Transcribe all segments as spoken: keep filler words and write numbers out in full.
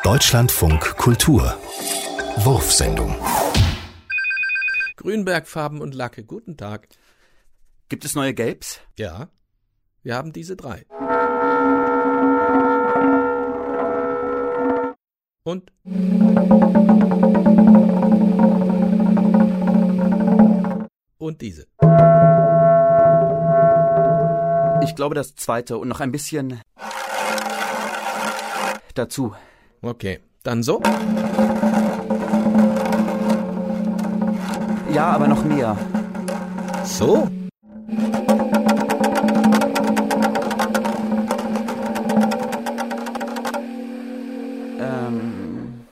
Deutschlandfunk Kultur Wurfsendung. Grünberg, Farben und Lacke, guten Tag. Gibt es neue Gelbs? Ja, wir haben diese drei. Und? Und diese. Ich glaube das zweite und noch ein bisschen dazu. Okay, dann so? Ja, aber noch mehr. So? Ähm.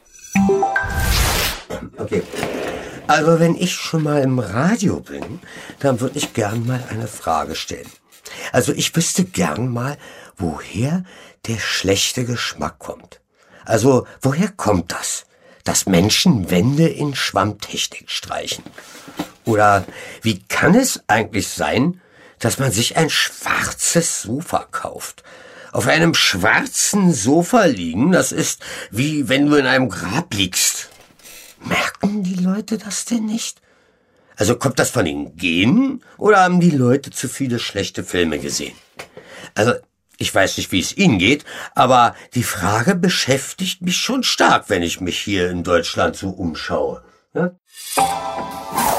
Okay. Also wenn ich schon mal im Radio bin, dann würde ich gern mal eine Frage stellen. Also ich wüsste gern mal, woher der schlechte Geschmack kommt. Also woher kommt das, dass Menschen Wände in Schwammtechnik streichen? Oder wie kann es eigentlich sein, dass man sich ein schwarzes Sofa kauft? Auf einem schwarzen Sofa liegen, das ist wie wenn du in einem Grab liegst. Merken die Leute das denn nicht? Also kommt das von den Genen oder haben die Leute zu viele schlechte Filme gesehen? Also ich weiß nicht, wie es Ihnen geht, aber die Frage beschäftigt mich schon stark, wenn ich mich hier in Deutschland so umschaue. Ja?